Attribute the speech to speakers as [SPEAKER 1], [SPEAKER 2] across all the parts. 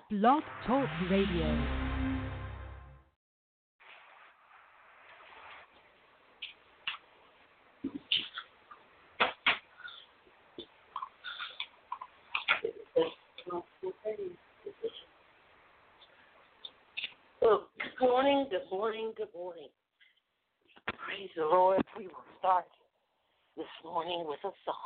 [SPEAKER 1] Blog Talk Radio.
[SPEAKER 2] Well, good morning, good morning, good morning. Praise the Lord. We will start this morning with a song.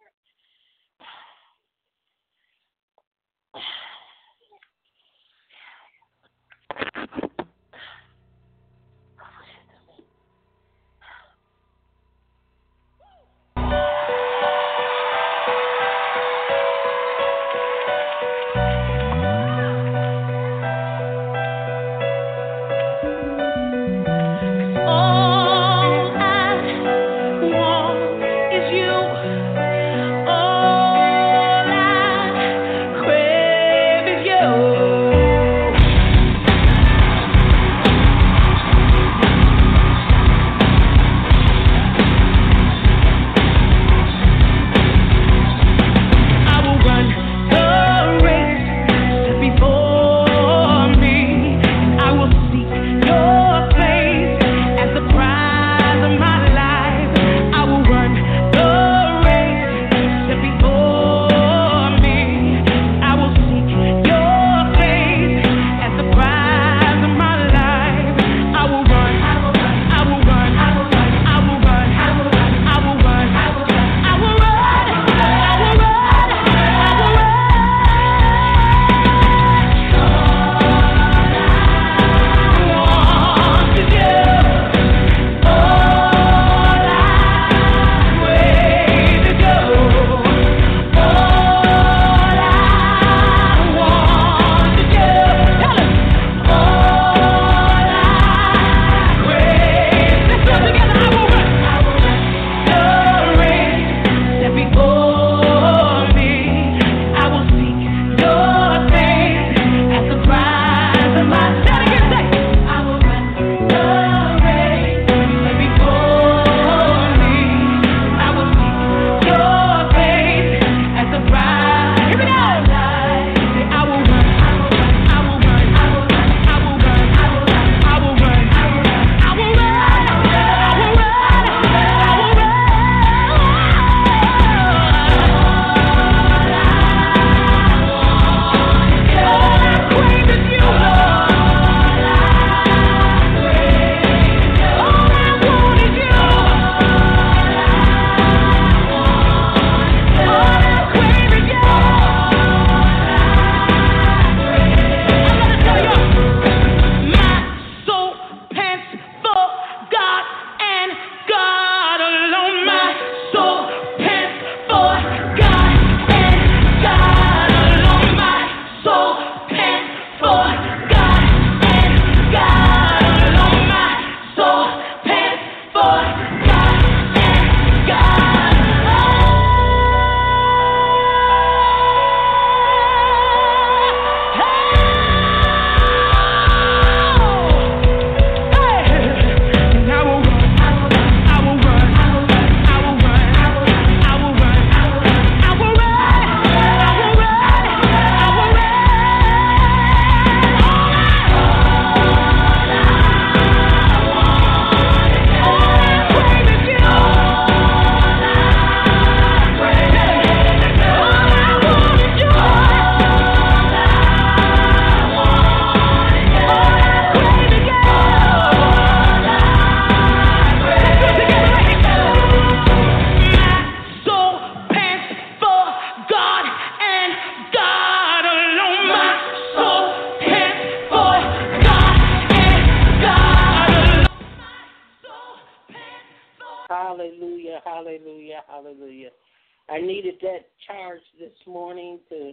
[SPEAKER 2] Hallelujah, hallelujah, hallelujah. I needed that charge this morning to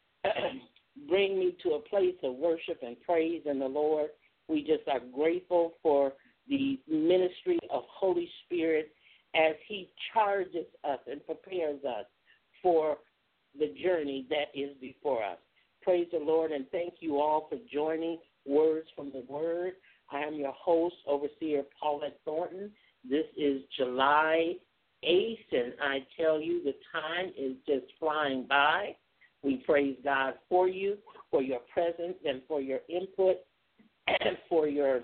[SPEAKER 2] bring me to a place of worship and praise in the Lord. We just are grateful for the ministry of Holy Spirit as He charges us and prepares us for the journey that is before us. Praise the Lord, and thank you all for joining Words from the Word. I am your host, Overseer Paulette Thornton. This is July 8th, and I tell you the time is just flying by. We praise God for you, for your presence, and for your input, and for your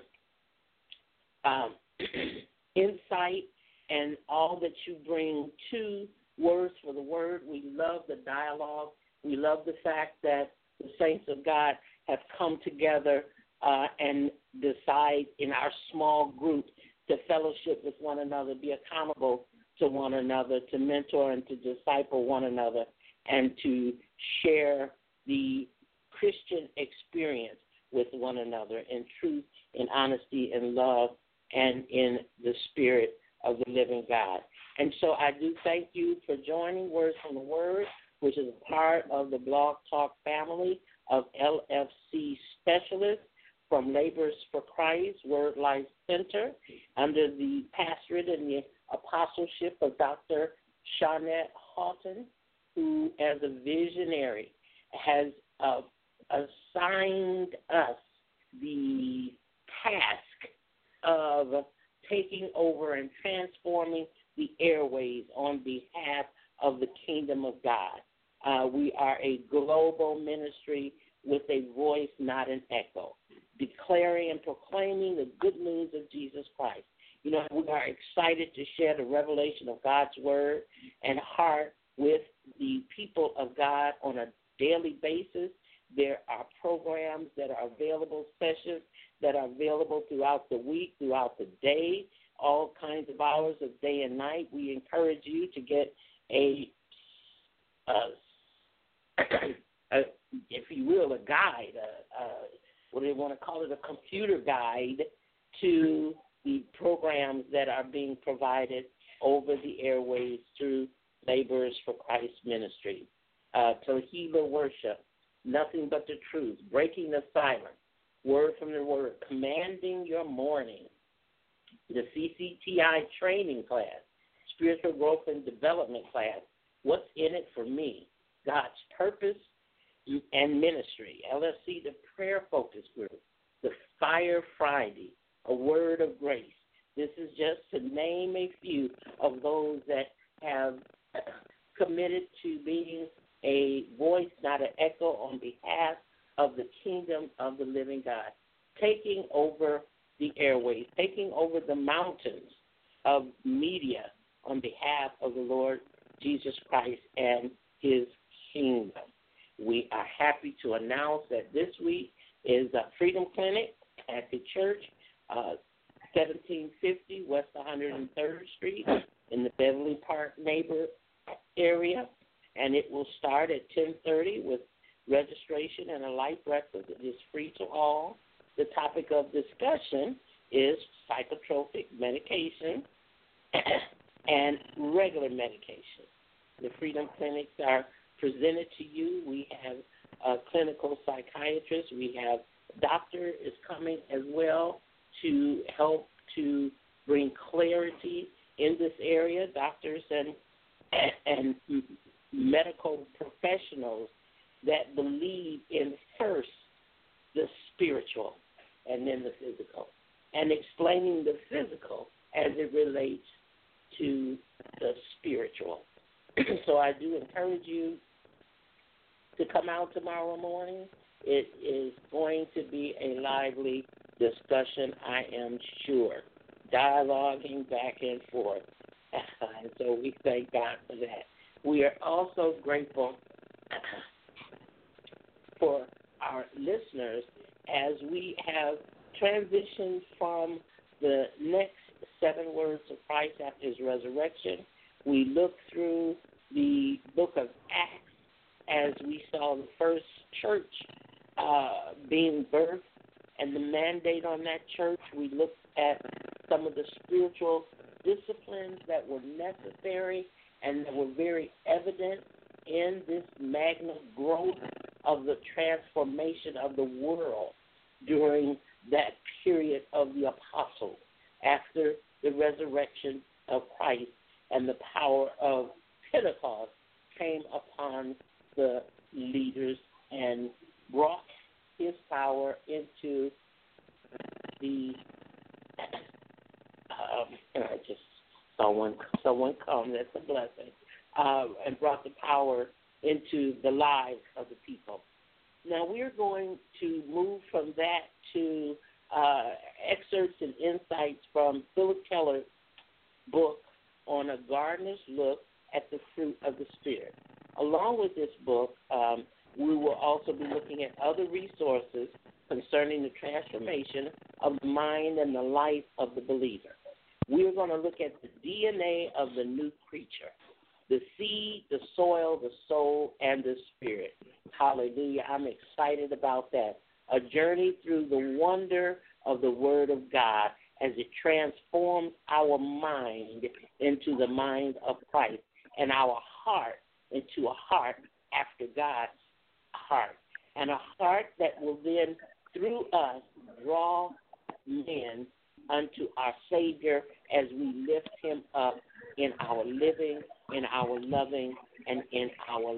[SPEAKER 2] insight, and all that you bring to Words for the Word. We love the dialogue. We love the fact that the saints of God have come together and decide in our small group to fellowship with one another, be accountable to one another, to mentor and to disciple one another, and to share the Christian experience with one another in truth, in honesty, in love, and in the spirit of the living God. And so I do thank you for joining Words from the Word, which is a part of the Blog Talk family of LFC specialists from Laborers for Christ, Word Life Center, under the pastorate and the apostleship of Dr. Shawnette Houghton, who, as a visionary, has assigned us the task of taking over and transforming the airways on behalf of the kingdom of God. We are a global ministry with a voice, not an echo, declaring and proclaiming the good news of Jesus Christ. You know, we are excited to share the revelation of God's word and heart with the people of God on a daily basis. There are programs that are available, sessions that are available throughout the week, throughout the day, all kinds of hours of day and night. We encourage you to get a if you will, a guide, what do they want to call it, a computer guide to the programs that are being provided over the airways through Laborers for Christ Ministry. Tohiba Worship, Nothing But the Truth, Breaking the Silence, Word from the Word, Commanding Your Morning, the CCTI training class, Spiritual Growth and Development class, What's in It for Me, God's Purpose and Ministry, LFC, the Prayer Focus Group, the Fire Friday, A Word of Grace. This is just to name a few of those that have committed to being a voice, not an echo, on behalf of the kingdom of the living God, taking over the airways, taking over the mountains of media on behalf of the Lord Jesus Christ and his kingdom. We are happy to announce that this week is a Freedom Clinic at the church, 1750 West 103rd Street in the Beverly Park neighbor area, and it will start at 10:30 with registration and a light breakfast. It is free to all. The topic of discussion is psychotropic medication and regular medication. The Freedom Clinics are presented to you. We have a clinical psychiatrist. We have a doctor is coming as well to help to bring clarity in this area. Doctors and medical professionals that believe in first the spiritual and then the physical, and explaining the physical as it relates to the spiritual. So I do encourage you to come out tomorrow morning. It is going to be a lively discussion, I am sure, dialoguing back and forth. And so we thank God for that. We are also grateful for our listeners as we have transitioned from the next 7 words of Christ after his resurrection. We look through the book of Acts as we saw the first church being birthed and the mandate on that church. We looked at some of the spiritual disciplines that were necessary and that were very evident in this magna growth of the transformation of the world during that period of the apostles after the resurrection of Christ and the power of Pentecost came upon the leaders and brought his power into the just someone come, that's a blessing, and brought the power into the lives of the people. Now we're going to move from that to excerpts and insights from Philip Keller's book on a gardener's look at the fruit of the Spirit. Along with this book, we will also be looking at other resources concerning the transformation of the mind and the life of the believer. We're going to look at the DNA of the new creature, the seed, the soil, the soul, and the spirit. Hallelujah. I'm excited about that. A journey through the wonder of the Word of God as it transforms our mind into the mind of Christ and our heart into a heart after God's heart, and a heart that will then, through us, draw men unto our Savior as we lift him up in our living, in our loving, and in our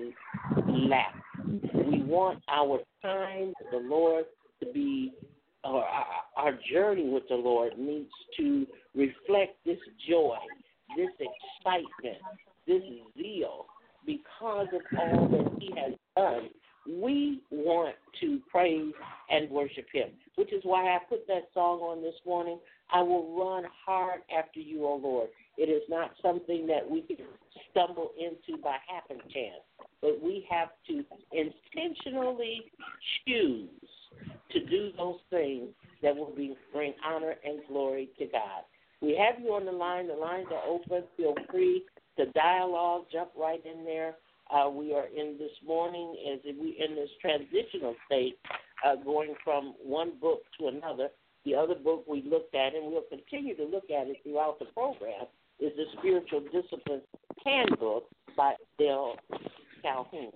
[SPEAKER 2] lap. We want our time with the Lord to be, or our journey with the Lord needs to reflect this joy, this excitement, this zeal because of all that he has done. We want to praise and worship him, which is why I put that song on this morning. I will run hard after you, O Lord. It is not something that we can stumble into by happen chance, but we have to intentionally choose to do those things that will bring honor and glory to God. We have you on the line. The lines are open. Feel free to dialogue. Jump right in there. We are in this morning as we in this transitional state, going from one book to another. The other book we looked at, and we'll continue to look at it throughout the program, is the Spiritual Discipline Handbook by Dale Calhoun.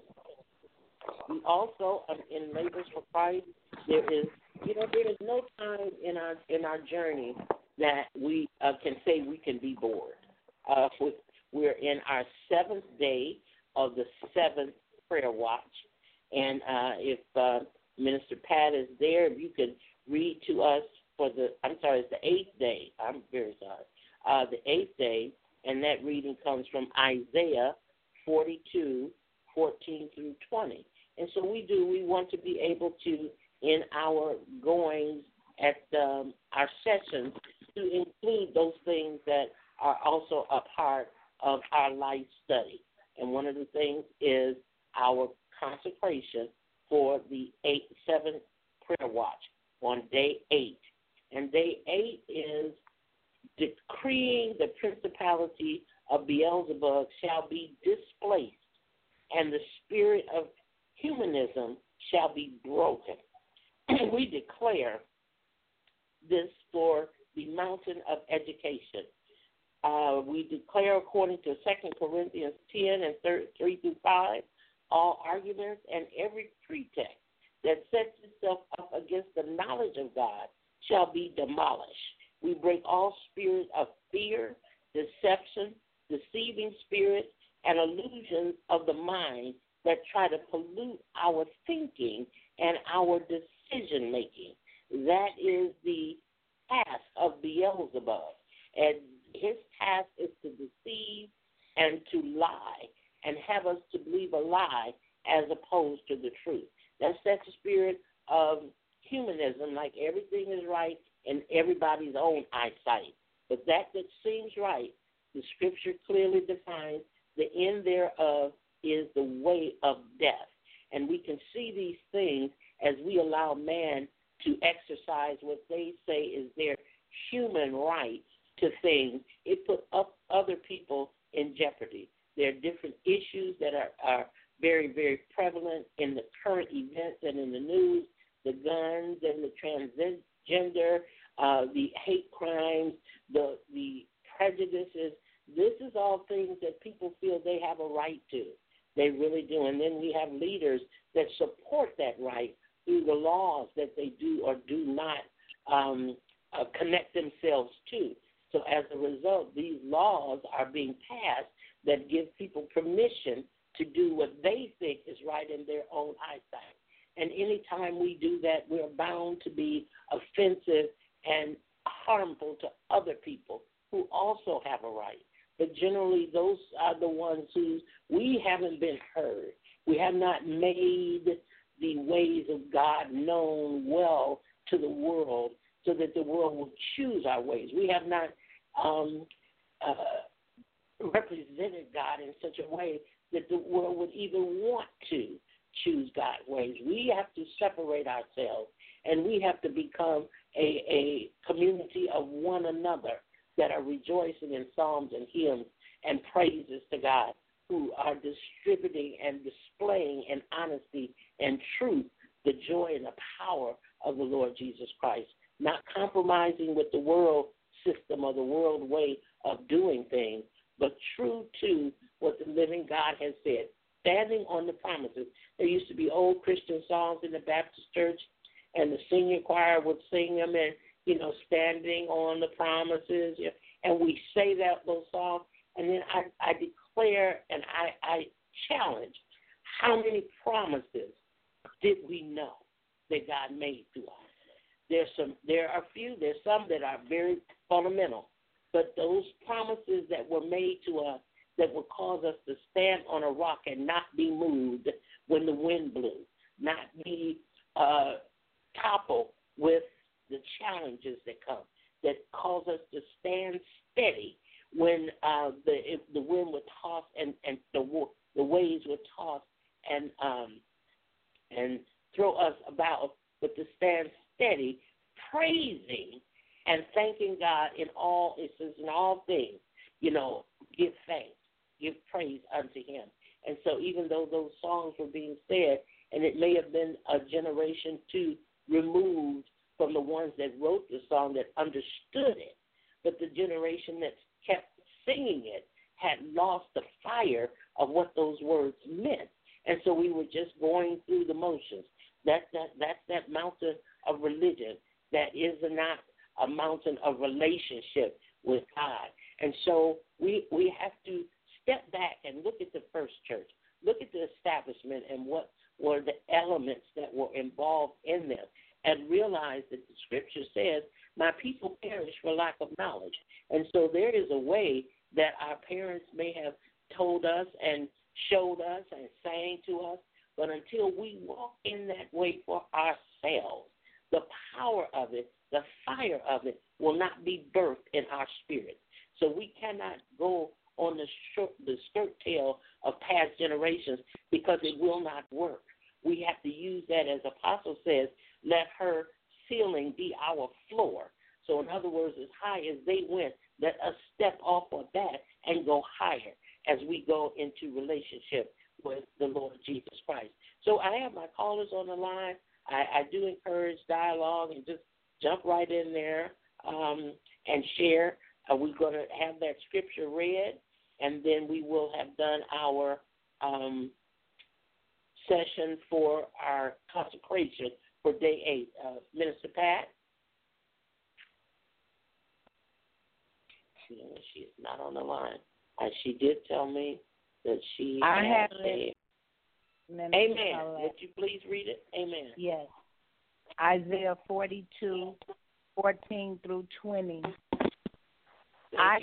[SPEAKER 2] We also, in Labors for Christ, there is no time in our journey that we can say we can be bored. We're in our 7th day of the 7th prayer watch, and if Minister Pat is there, if you could read to us it's the 8th day. I'm very sorry. The 8th day, and that reading comes from Isaiah 42, 14 through 20. And so we want to be able to, in our goings at our sessions, to include those things that are also a part of our life study. And one of the things is our consecration for the 7th prayer watch on day 8. And day 8 is decreeing the principality of Beelzebub shall be displaced, and the spirit of humanism shall be broken. We declare this for the mountain of education. We declare, according to 2 Corinthians 10 and 3 through 5, all arguments and every pretext that sets itself up against the knowledge of God shall be demolished. We break all spirits of fear, deception, deceiving spirits, and illusions of the mind that try to pollute our thinking and our decision-making. That is the task of Beelzebub. And his task is to deceive and to lie and have us to believe a lie as opposed to the truth. That's that spirit of humanism, like everything is right in everybody's own eyesight. But that seems right, the scripture clearly defines the end thereof is the way of death. And we can see these things as we allow man to exercise what they say is their human right to things. It put up other people in jeopardy. There are different issues that are very, very prevalent in the current events and in the news, the guns and the transgender, the hate crimes, the prejudices. This is all things that people feel they have a right to. They really do. And then we have leaders that support that right through the laws that they do or do not connect themselves to. So as a result, these laws are being passed that give people permission to do what they think is right in their own eyesight. And any time we do that, we're bound to be offensive and harmful to other people who also have a right. But generally, those are the ones who we haven't been heard. We have not made the ways of God known well to the world so that the world will choose our ways. We have not represented God in such a way that the world would even want to choose God's ways. We have to separate ourselves, and we have to become a community of one another that are rejoicing in psalms and hymns and praises to God, who are distributing and displaying in honesty and truth the joy and the power of the Lord Jesus Christ, not compromising with the world system or the world way of doing things, but true to what the living God has said, standing on the promises. There used to be old Christian songs in the Baptist church, and the senior choir would sing them, and, standing on the promises, and we say those songs, and then I declare and I challenge, how many promises did we know that God made to us? There are few, there's some that are very fundamental, but those promises that were made to us that would cause us to stand on a rock and not be moved when the wind blew, not be toppled with the challenges that come, that cause us to stand steady when the wind would toss and the waves would toss and throw us about, but to stand steady, praising and thanking God in all things. Give thanks, give praise unto Him. And so, even though those songs were being said, and it may have been a generation too removed from the ones that wrote the song that understood it, but the generation that kept singing it had lost the fire of what those words meant. And so we were just going through the motions. That's that mountain of religion. That is not a mountain of relationship with God. And so we have to step back and look at the first church, look at the establishment and what were the elements that were involved in them, and realize that the scripture says, my people perish for lack of knowledge. And so there is a way that our parents may have told us and showed us and sang to us, but until we walk in that way for ourselves, the power of it, the fire of it will not be birthed in our spirit. So we cannot go on the skirt tail of past generations because it will not work. We have to use that, as Apostle says, let her ceiling be our floor. So in other words, as high as they went, let us step off of that and go higher as we go into relationship with the Lord Jesus Christ. So I have my callers on the line. I do encourage dialogue and just jump right in there and share. We're going to have that scripture read, and then we will have done our session for our consecration for day 8. Minister Pat? She's not on the line. She did tell me that she had a... Amen. Would you please read it? Amen.
[SPEAKER 3] Yes. Isaiah 42, 14 through 20. I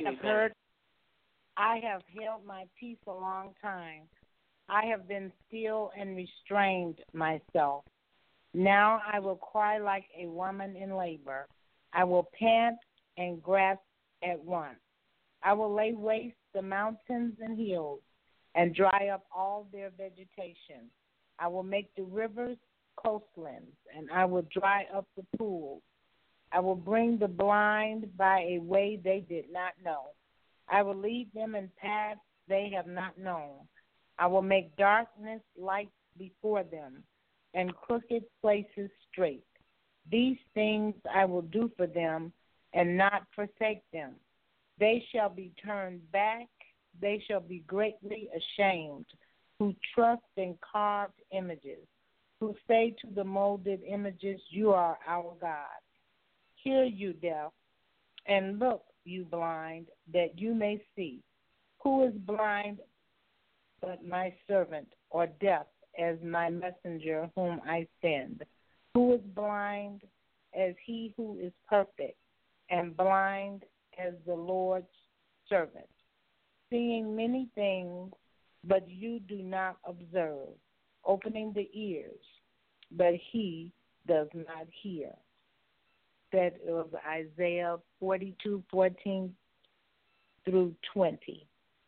[SPEAKER 3] have held my peace a long time. I have been still and restrained myself. Now I will cry like a woman in labor. I will pant and grasp at once. I will lay waste the mountains and hills and dry up all their vegetation. I will make the rivers coastlands, and I will dry up the pools. I will bring the blind by a way they did not know. I will lead them in paths they have not known. I will make darkness light before them, and crooked places straight. These things I will do for them, and not forsake them. They shall be turned back. They shall be greatly ashamed, who trust in carved images, who say to the molded images, you are our God. Hear, you deaf, and look, you blind, that you may see. Who is blind but my servant, or deaf as my messenger whom I send? Who is blind as he who is perfect, and blind as the Lord's servant? Seeing many things, but you do not observe. opening the ears, but he does not hear. That was Isaiah 42:14 through 20.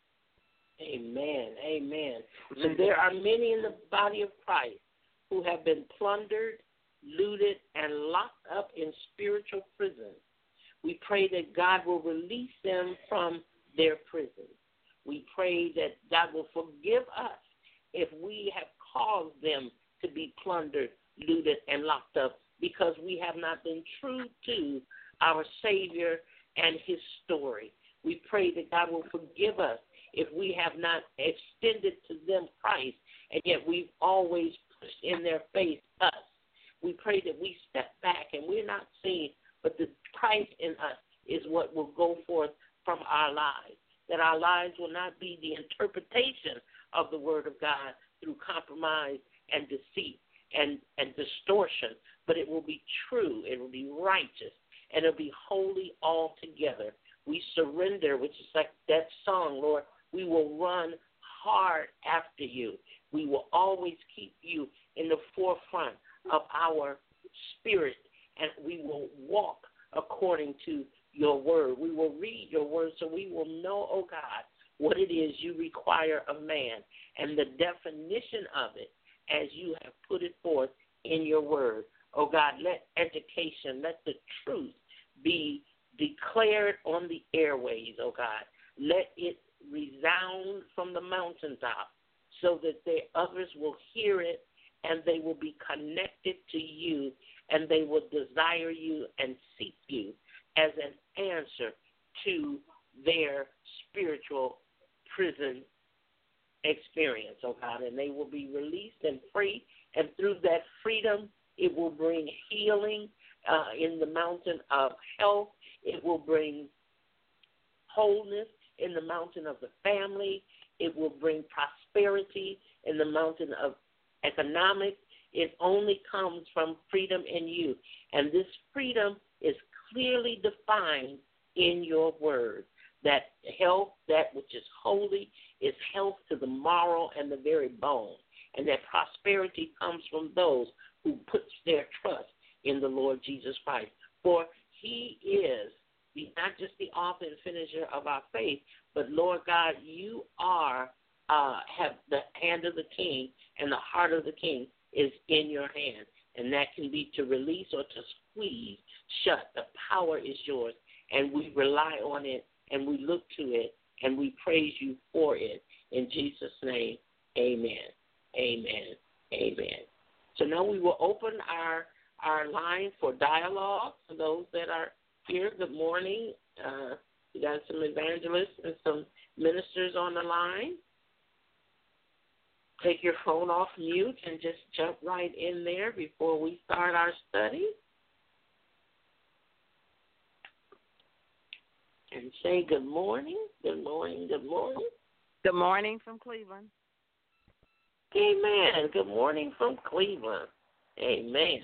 [SPEAKER 2] Amen. Amen. So there are many in the body of Christ who have been plundered, looted, and locked up in spiritual prisons. We pray that God will release them from their prisons. We pray that God will forgive us if we have caused them to be plundered, looted, and locked up because we have not been true to our Savior and his story. We pray that God will forgive us if we have not extended to them Christ, and yet we've always pushed in their face us. We pray that we step back and we're not seeing, but the Christ in us is what will go forth from our lives, that our lives will not be the interpretation of the Word of God through compromise and deceit and distortion, but it will be true, it will be righteous, and it will be holy altogether. We surrender, which is like that song, Lord, we will run hard after you. We will always keep you in the forefront of our spirit, and we will walk according to your word. We will read your word so we will know, oh God, what it is you require of man and the definition of it as you have put it forth in your word. Oh God, let education, let the truth be declared on the airways, oh God. Let it resound from the mountaintop so that others will hear it and they will be connected to you and they will desire you and seek you as an answer to their spiritual prison experience, oh God. And they will be released and free, and through that freedom, it will bring healing in the mountain of health. It will bring wholeness in the mountain of the family. It will bring prosperity in the mountain of economics. It only comes from freedom in you. And this freedom is clearly defined in your word. That health, that which is holy, is health to the marrow and the very bone. And that prosperity comes from those who put their trust in the Lord Jesus Christ. For he is not just the author and finisher of our faith, but Lord God, you have the hand of the king, and the heart of the king is in your hand. And that can be to release or to squeeze shut. The power is yours, and we rely on it, and we look to it, and we praise you for it. In Jesus' name, amen, amen, amen. So now we will open our line for dialogue. For those that are here, good morning. We got some evangelists and some ministers on the line. Take your phone off mute and just jump right in there before we start our study. And say good morning, good morning, good morning.
[SPEAKER 4] Good morning from Cleveland.
[SPEAKER 2] Amen. Good morning from Cleveland. Amen.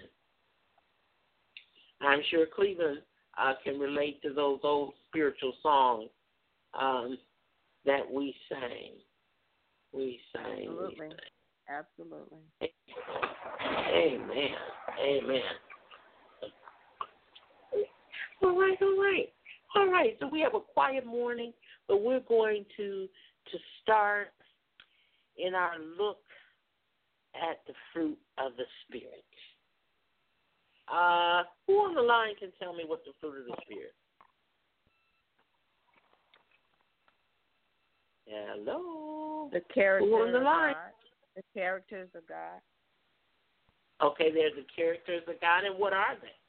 [SPEAKER 2] I'm sure Cleveland can relate to those old spiritual songs that we sang. We sang.
[SPEAKER 4] Absolutely. Absolutely.
[SPEAKER 2] Amen. Amen. All right, all right. All right, so we have a quiet morning, but we're going to start in our look at the fruit of the Spirit. Who on the line can tell me what the fruit of the Spirit? Hello?
[SPEAKER 4] The characters
[SPEAKER 2] Who on the line?
[SPEAKER 4] of God. The characters of God.
[SPEAKER 2] Okay, there's the characters of God, and what are they?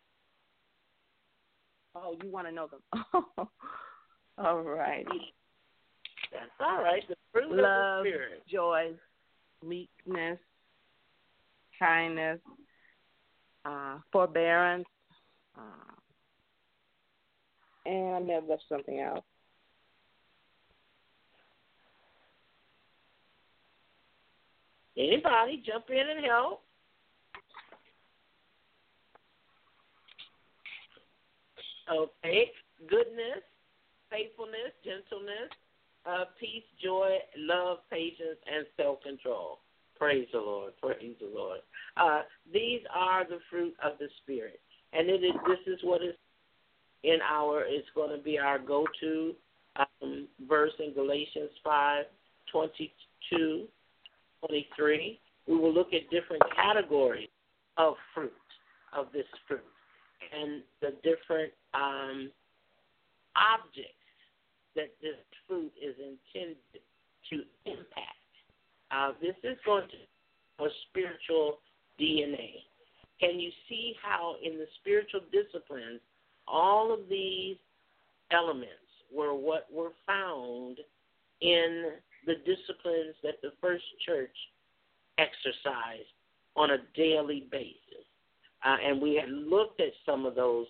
[SPEAKER 4] Oh, you want to know them. All right.
[SPEAKER 2] That's all right. The fruit
[SPEAKER 4] Love,
[SPEAKER 2] of the Spirit.
[SPEAKER 4] joy, meekness, kindness, forbearance, and I may have left something out.
[SPEAKER 2] Anybody jump in and help? Okay. Goodness, faithfulness, gentleness, peace, joy, love, patience, and self-control. Praise the Lord. Praise the Lord. These are the fruit of the Spirit. And this is what is it's going to be our go-to verse in Galatians 5:22-23. We will look at different categories of fruit, of this fruit, and the different objects that this fruit is intended to impact. This is going to be a spiritual DNA. Can you see how in the spiritual disciplines, all of these elements were what were found in the disciplines that the first church exercised on a daily basis? And we had looked at some of those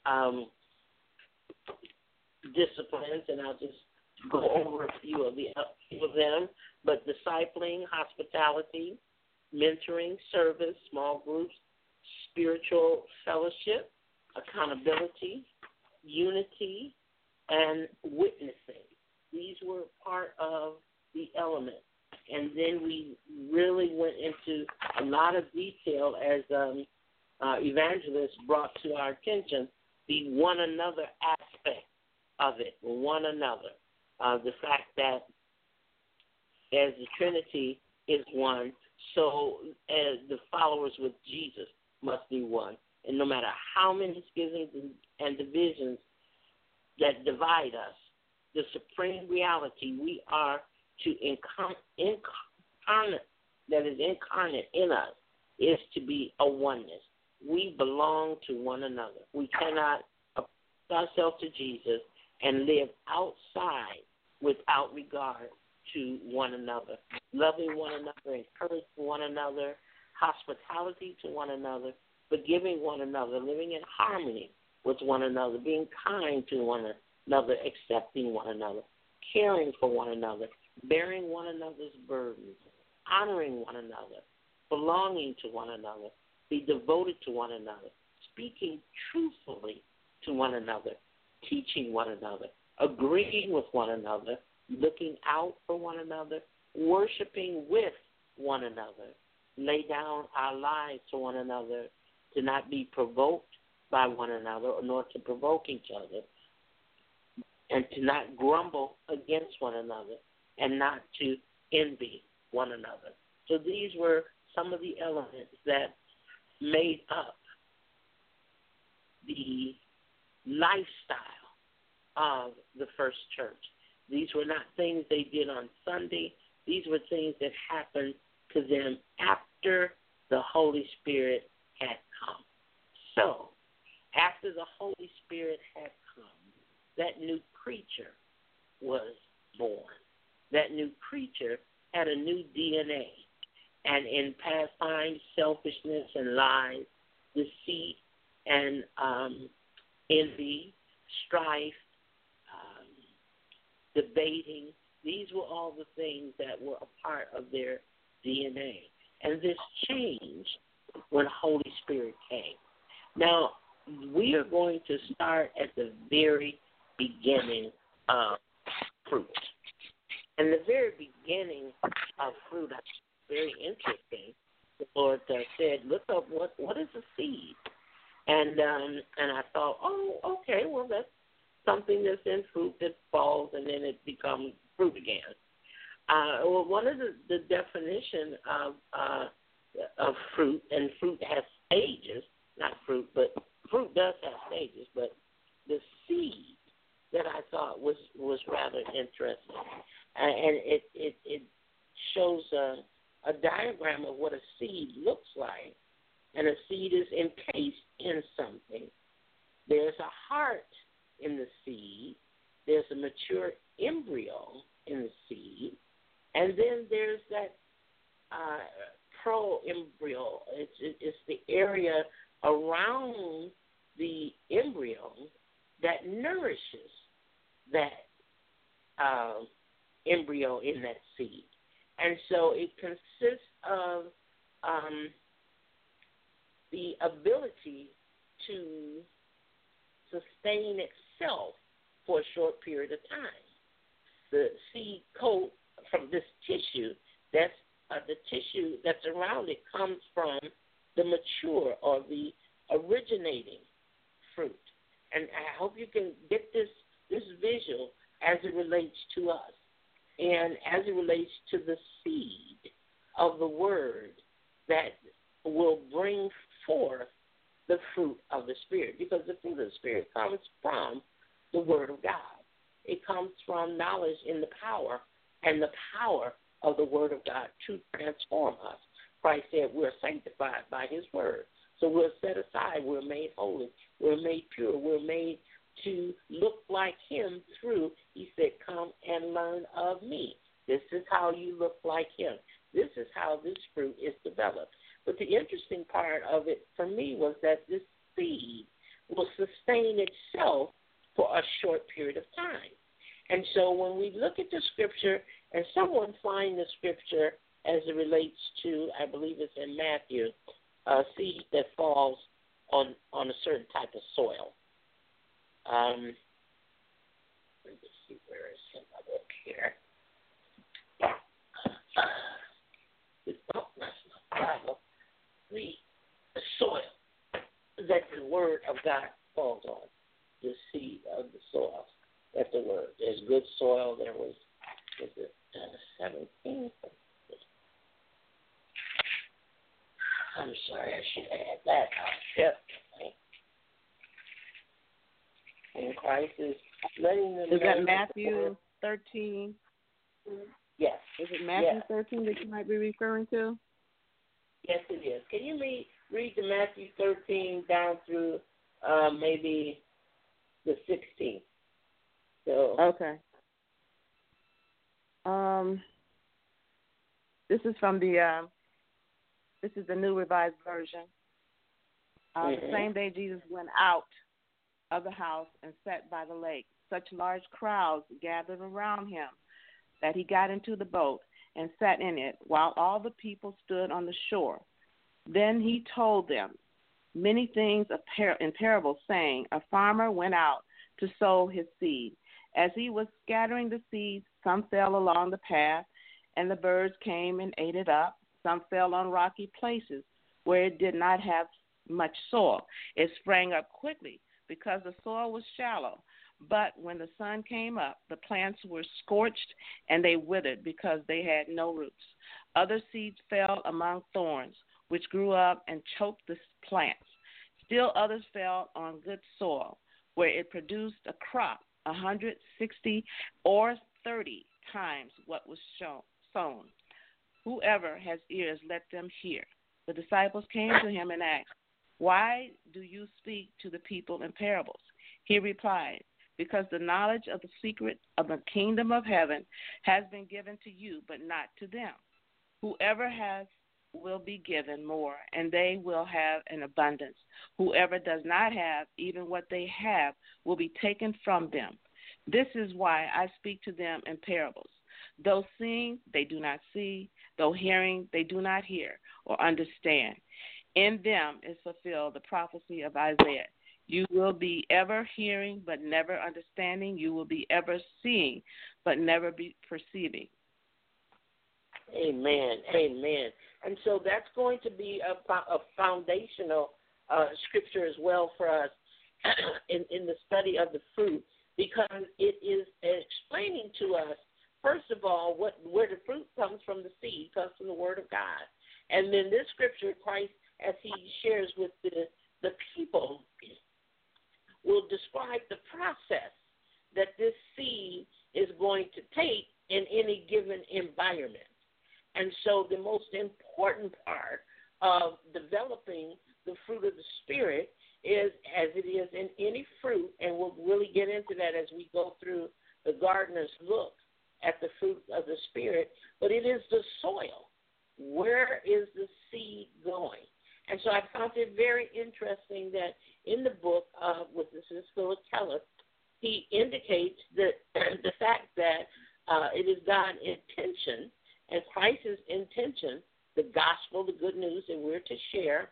[SPEAKER 2] disciplines, and I'll just go over a few of them. But discipling, hospitality, mentoring, service, small groups, spiritual fellowship, accountability, unity, and witnessing. These were part of the elements. And then we really went into a lot of detail as evangelists brought to our attention the one another aspect of it, one another. The fact that as the Trinity is one, so as the followers with Jesus must be one. And no matter how many schisms and divisions that divide us, the supreme reality we are to incarnate, that is incarnate in us, is to be a oneness. We belong to one another. We cannot apply ourselves to Jesus and live outside without regard to one another. Loving one another, encouraging one another, hospitality to one another, forgiving one another, living in harmony with one another, being kind to one another, accepting one another, caring for one another, bearing one another's burdens, honoring one another, belonging to one another, be devoted to one another, speaking truthfully to one another, teaching one another, agreeing with one another, looking out for one another, worshiping with one another, lay down our lives to one another, to not be provoked by one another, nor to provoke each other, and to not grumble against one another, and not to envy one another. So these were some of the elements that made up the lifestyle of the first church. These were not things they did on Sunday. These were things that happened to them after the Holy Spirit had come. So, after the Holy Spirit had come, that new creature was born. That new creature had a new DNA. And in past times, selfishness and lies, deceit and envy, strife, debating, these were all the things that were a part of their DNA. And this changed when the Holy Spirit came. Now, we are going to start at the very beginning of fruit. And the very beginning of fruit, very interesting. The Lord said, look up what is a seed? And I thought, oh, okay, well, that's something that's in fruit that falls and then it becomes fruit again. Well, one of the definition of fruit, and fruit has stages, not fruit, but fruit does have stages, but the seed that I thought was rather interesting. And it shows a diagram of what a seed looks like, and a seed is encased in something. There's a heart in the seed. There's a mature embryo in the seed, and then there's that pro-embryo. It's the area around the embryo that nourishes that embryo in that seed. And so it consists of the ability to sustain itself for a short period of time. The seed coat from this tissue, that's the tissue that's around it comes from the mature or the originating fruit. And I hope you can get this visual as it relates to us and as it relates to the seed of the word that will bring forth the fruit of the Spirit, because the fruit of the Spirit comes from the Word of God. It comes from knowledge in the power and the power of the Word of God to transform us. Christ said we're sanctified by His Word. So we're set aside, we're made holy, we're made pure, we're made to look like Him through, He said, come and learn of me. This is how you look like Him. This is how this fruit is developed. But the interesting part of it for me was that this seed will sustain itself for a short period of time. And so when we look at the scripture, and someone find the scripture as it relates to, I believe it's in Matthew, a seed that falls on a certain type of soil. Let me see, where is it? I look here. Oh, that's not Bible. The soil that the word of God falls on, the seed of the soil. That's the word. There's good soil. There was it 17? I'm sorry, I should add that. Yep. And Christ is letting them know.
[SPEAKER 4] Is that Matthew 13?
[SPEAKER 2] Yes.
[SPEAKER 4] Is it Matthew 13 that you might be referring to?
[SPEAKER 2] Yes, it is. Can you read the Matthew 13 down through maybe the 16th? So.
[SPEAKER 4] Okay. This is from the New Revised Version. The same day Jesus went out of the house and sat by the lake. Such large crowds gathered around him that he got into the boat and sat in it, while all the people stood on the shore. Then he told them many things in parables, saying, a farmer went out to sow his seed. As he was scattering the seeds, some fell along the path, and the birds came and ate it up. Some fell on rocky places where it did not have much soil. It sprang up quickly because the soil was shallow. But when the sun came up, the plants were scorched and they withered because they had no roots. Other seeds fell among thorns, which grew up and choked the plants. Still others fell on good soil, where it produced a crop 160 or 30 times what was sown. Whoever has ears, let them hear. The disciples came to him and asked, why do you speak to the people in parables? He replied, because the knowledge of the secret of the kingdom of heaven has been given to you, but not to them. Whoever has will be given more, and they will have an abundance. Whoever does not have, even what they have, will be taken from them. This is why I speak to them in parables. Though seeing, they do not see. Though hearing, they do not hear or understand. In them is fulfilled the prophecy of Isaiah. You will be ever hearing, but never understanding. You will be ever seeing, but never be perceiving.
[SPEAKER 2] Amen. Amen. And so that's going to be a foundational scripture as well for us in the study of the fruit, because it is explaining to us, first of all, where the fruit comes from. The seed comes from the Word of God. And then this scripture, Christ, as he shares with the people, will describe the process that this seed is going to take in any given environment. And so the most important part of developing the fruit of the Spirit is, as it is in any fruit, and we'll really get into that as we go through the gardener's look at the fruit of the Spirit, but it is the soil. Where is the seed going? And so I found it very interesting that in the book with Mrs. Philip Keller, he indicates that the fact that it is God's intention and Christ's intention, the gospel, the good news that we're to share,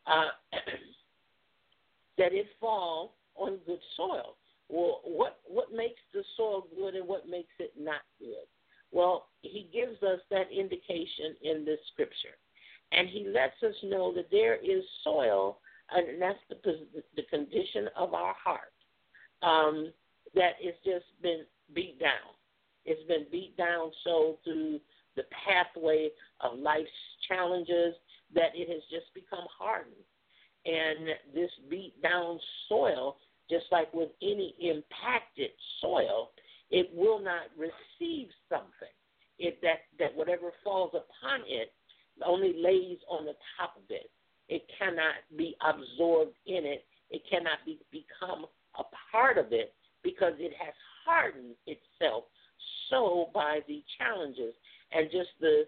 [SPEAKER 2] that it fall on good soil. Well, what makes the soil good and what makes it not good? Well, he gives us that indication in this scripture. And he lets us know that there is soil, and that's the condition of our heart, that it's just been beat down. It's been beat down so through the pathway of life's challenges that it has just become hardened. And this beat down soil, just like with any impacted soil, it will not receive something. That whatever falls upon it only lays on the top of it. It cannot be absorbed in it. It cannot become a part of it because it has hardened itself so by the challenges and just the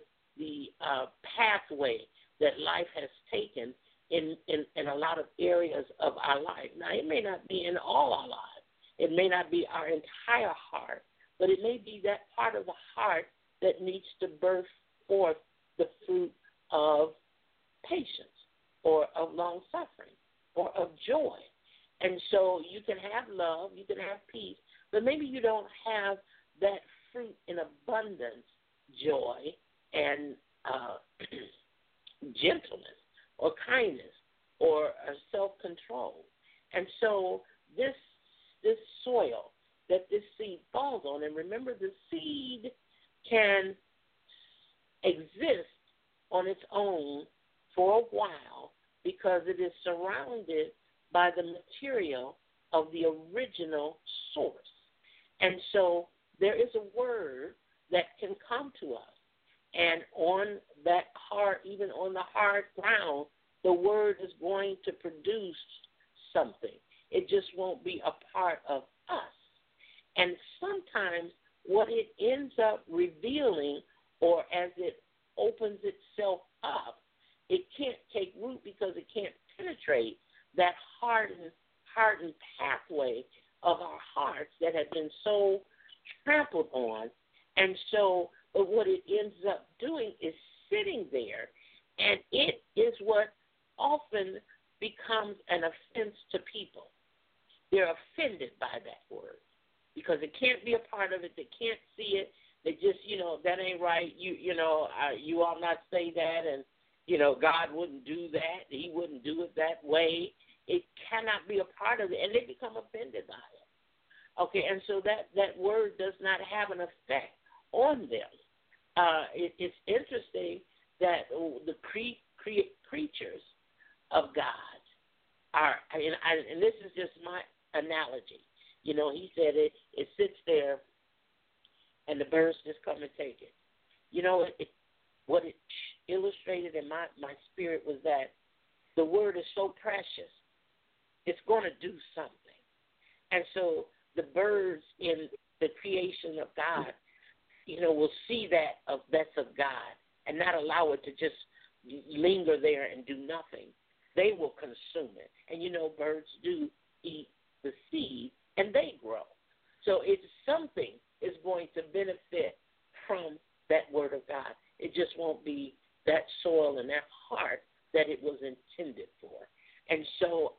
[SPEAKER 2] pathway that life has taken in a lot of areas of our life. Now, it may not be in all our lives. It may not be our entire heart, but it may be that part of the heart that needs to birth forth the fruit of patience or of long-suffering or of joy. And so you can have love, you can have peace, but maybe you don't have that fruit in abundance, joy and gentleness or kindness or self-control. And so this soil that this seed falls on, and remember the seed can exist on its own for a while because it is surrounded by the material of the original source. And so there is a word that can come to us. And on that hard, even on the hard ground, the word is going to produce something. It just won't be a part of us. And sometimes what it ends up revealing, or as it opens itself up, it can't take root because it can't penetrate that hardened pathway of our hearts that have been so trampled on. And so what it ends up doing is sitting there, and it is what often becomes an offense to people. They're offended by that word because it can't be a part of it. They can't see it. They just, that ain't right. You ought not say that, and, God wouldn't do that. He wouldn't do it that way. It cannot be a part of it, and they become offended by it. Okay, and so that word does not have an effect on them. It's interesting that the creatures of God are, and this is just my analogy. He said it sits there, and the birds just come and take it. What it illustrated in my spirit was that the word is so precious, it's going to do something. And so the birds in the creation of God, will see that's of God and not allow it to just linger there and do nothing. They will consume it. And, birds do eat the seed, and they grow. So it's something is going to benefit from that word of God. It just won't be that soil and that heart that it was intended for. And so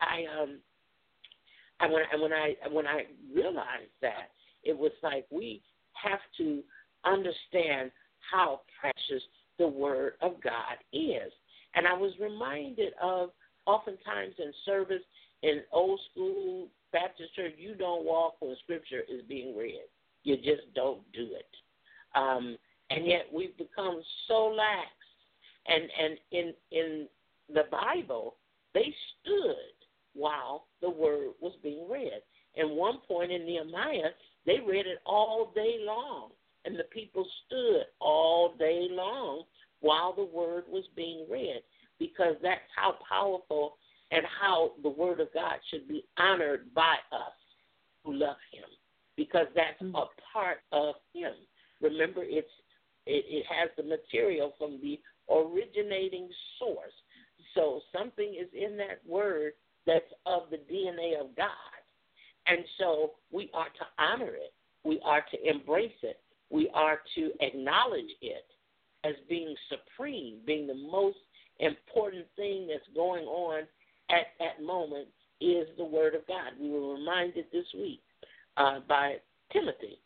[SPEAKER 2] when I realized that, it was like we have to understand how precious the word of God is. And I was reminded of oftentimes in service in old school Baptist church, you don't walk when scripture is being read. You just don't do it. And yet we've become so lax. And in the Bible, they stood while the word was being read. And one point in Nehemiah, they read it all day long. And the people stood all day long while the word was being read, because that's how powerful and how the word of God should be honored by us who love him, because that's a part of him. Remember, it has the material from the originating source. So something is in that word that's of the DNA of God. And so we are to honor it. We are to embrace it. We are to acknowledge it as being supreme, being the most important thing that's going on at that moment is the word of God. We were reminded this week by Timothy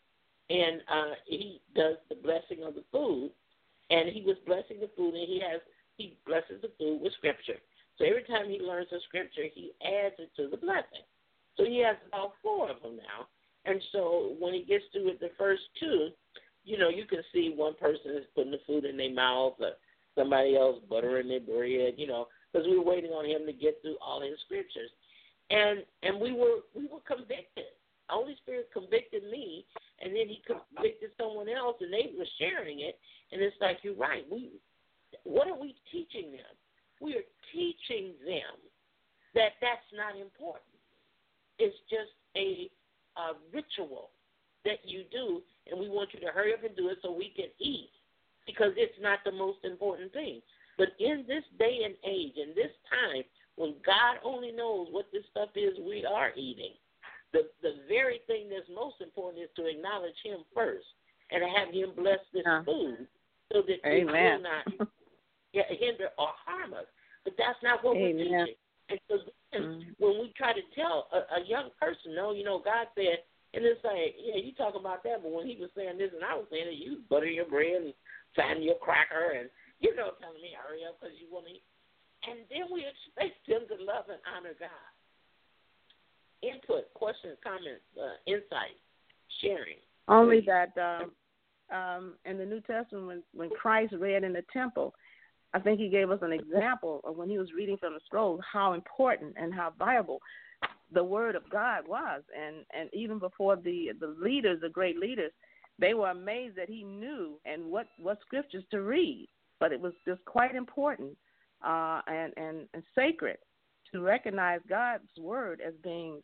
[SPEAKER 2] and he does the blessing of the food, and he was blessing the food, and he blesses the food with scripture. So every time he learns a scripture, he adds it to the blessing. So he has about 4 of them now. And so when he gets through with the first 2, you know, you can see one person is putting the food in their mouth, or somebody else buttering their bread, you know, because we were waiting on him to get through all his scriptures. And we were convicted. The Holy Spirit convicted me, and then he convicted someone else, and they were sharing it. And it's like, you're right. What are we teaching them? We are teaching them that that's not important. It's just a ritual that you do, and we want you to hurry up and do it so we can eat, because it's not the most important thing. But in this day and age, in this time, when God only knows what this stuff is we are eating, the very thing that's most important is to acknowledge him first and have him bless this food so that it will not hinder or harm us. But that's not what we're teaching. And so when we try to tell a young person, no, you know, God said, and it's like, yeah, you talk about that, but when he was saying this and I was saying that, you butter your bread and fatten your cracker and, you know, telling me hurry up because you want to eat. And then we expect them to love and honor God. Input, questions, comments, insight, sharing.
[SPEAKER 4] Only that in the New Testament, when Christ read in the temple, I think he gave us an example of when he was reading from the scroll, how important and how viable the word of God was. And even before the leaders, the great leaders, they were amazed that he knew and what scriptures to read. But it was just quite important and sacred to recognize God's word as being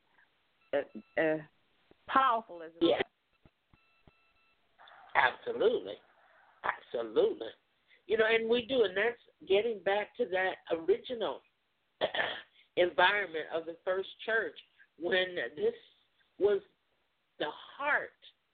[SPEAKER 4] powerful as it is.
[SPEAKER 2] Absolutely. Absolutely. You know, and we do, and that's getting back to that original environment of the first church when this was the heart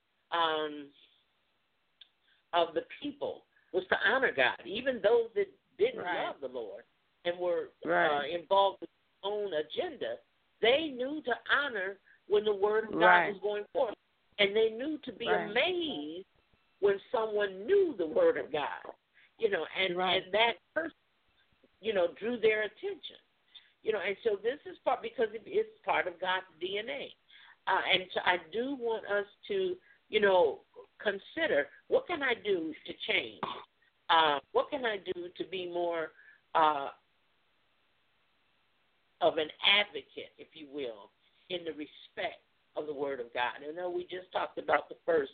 [SPEAKER 2] of the people, was to honor God. Even those that didn't love the Lord and were involved with their own agenda, they knew to honor when the word of God was going forth. And they knew to be amazed when someone knew the word of God. You know, and that person, you know, drew their attention. You know, and so this is part, because it's part of God's DNA. And so I do want us to, you know, consider, what can I do to change? What can I do to be more of an advocate, if you will, in the respect of the Word of God? I know we just talked about the first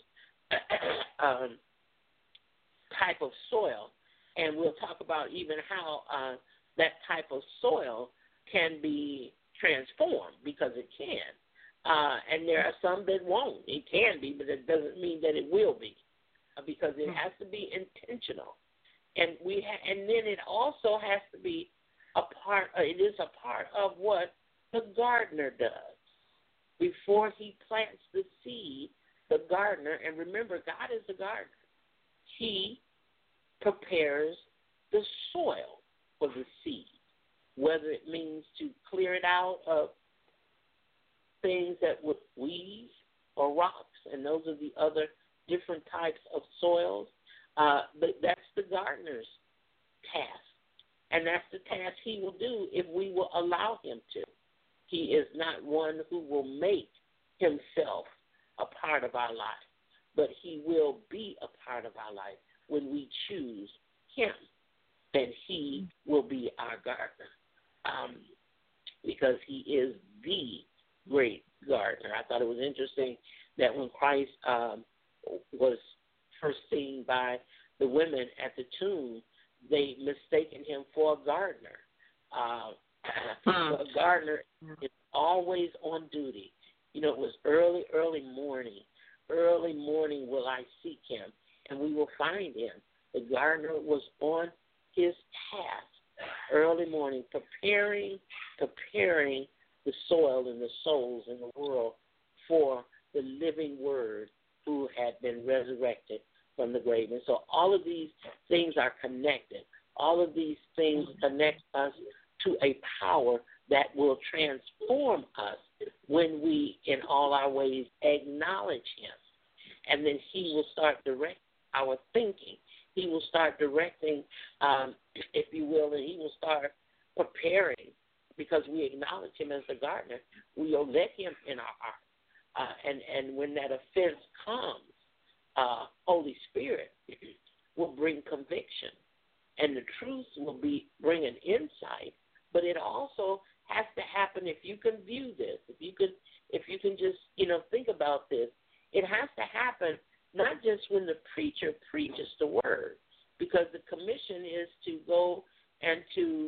[SPEAKER 2] type of soil, and we'll talk about even how that type of soil can be transformed, because it can. And there are some that won't. It can be, but it doesn't mean that it will be, because it has to be intentional. And and then it also has to be it is a part of what the gardener does. Before he plants the seed, the gardener, and remember, God is the gardener, he prepares the soil for the seed, whether it means to clear it out of things that would weeds or rocks, and those are the other different types of soils. But that's the gardener's task, and that's the task he will do if we will allow him to. He is not one who will make himself a part of our life, but he will be a part of our life when we choose him. Then he will be our gardener, because he is the great gardener. I thought it was interesting that when Christ was first seen by the women at the tomb, they mistaken him for a gardener. A gardener is always on duty. You know, it was early morning. Early morning will I seek him, and we will find him. The gardener was on his task early morning, preparing the soil and the souls in the world for the living word who had been resurrected from the grave. And so all of these things are connected. All of these things connect us to a power that will transform us when we, in all our ways, acknowledge him. and then he will start directing our thinking. He will start directing, if you will, and he will start preparing, because we acknowledge him as the gardener. We will let him in our heart. And when that offense comes, Holy Spirit will bring conviction. And the truth will bring an insight, but it also has to happen. If you can view this, if you can just think about this, it has to happen not just when the preacher preaches the word, because the commission is to go and to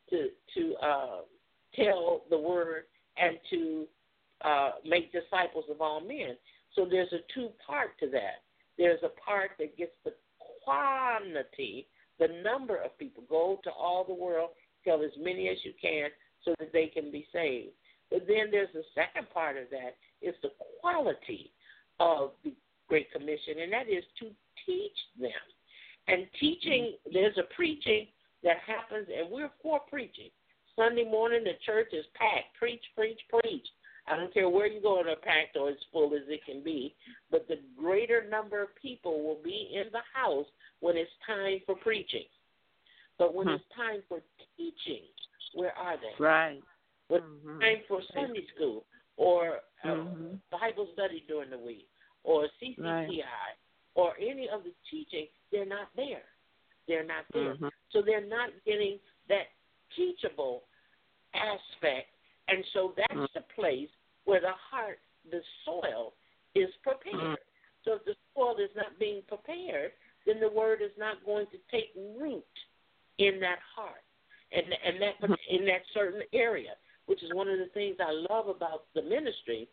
[SPEAKER 2] tell the word and to make disciples of all men. So there's a two-part to that. There's a part that gets the quantity, the number of people. Go to all the world, tell as many as you can so that they can be saved. But then there's the second part of that, is the quality of the Great Commission, and that is to teach them. And teaching, there's a preaching that happens, and we're for preaching. Sunday morning, the church is packed. Preach, preach, preach. I don't care where you go in a packed or as full as it can be, but the greater number of people will be in the house when it's time for preaching. But when it's time for teaching, where are they?
[SPEAKER 4] Right.
[SPEAKER 2] When it's time for Sunday school or Bible study during the week or CCTI or any of the teaching, they're not there. They're not there. So they're not getting that teachable aspect. And so that's the place where the heart, the soil, is prepared. So if the soil is not being prepared, then the word is not going to take root in that heart and that in that certain area, which is one of the things I love about the ministry.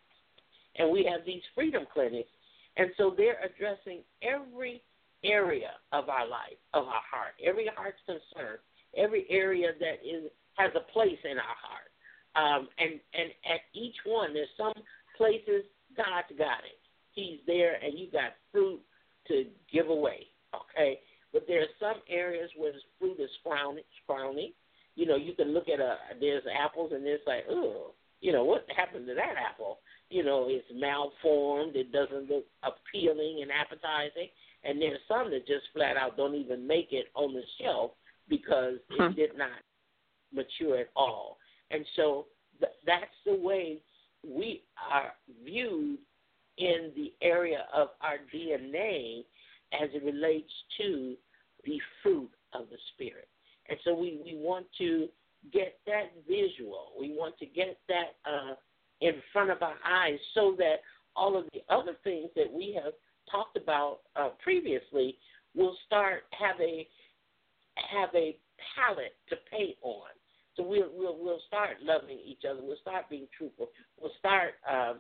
[SPEAKER 2] And we have these freedom clinics, and so they're addressing every area of our life, of our heart, every heart's concern, every area that has a place in our heart. And at each one, there's some places God's got it. He's there, and you got fruit to give away, okay? But there are some areas where the fruit is frowny. You can look at there's apples, and it's like, oh, what happened to that apple? It's malformed. It doesn't look appealing and appetizing. And there's some that just flat out don't even make it on the shelf because it did not mature at all. And so that's the way we are viewed in the area of our DNA as it relates to the fruit of the Spirit. And so we want to get that visual. We want to get that in front of our eyes so that all of the other things that we have talked about previously will start have a palette to paint on. So we'll start loving each other. We'll start being truthful. We'll start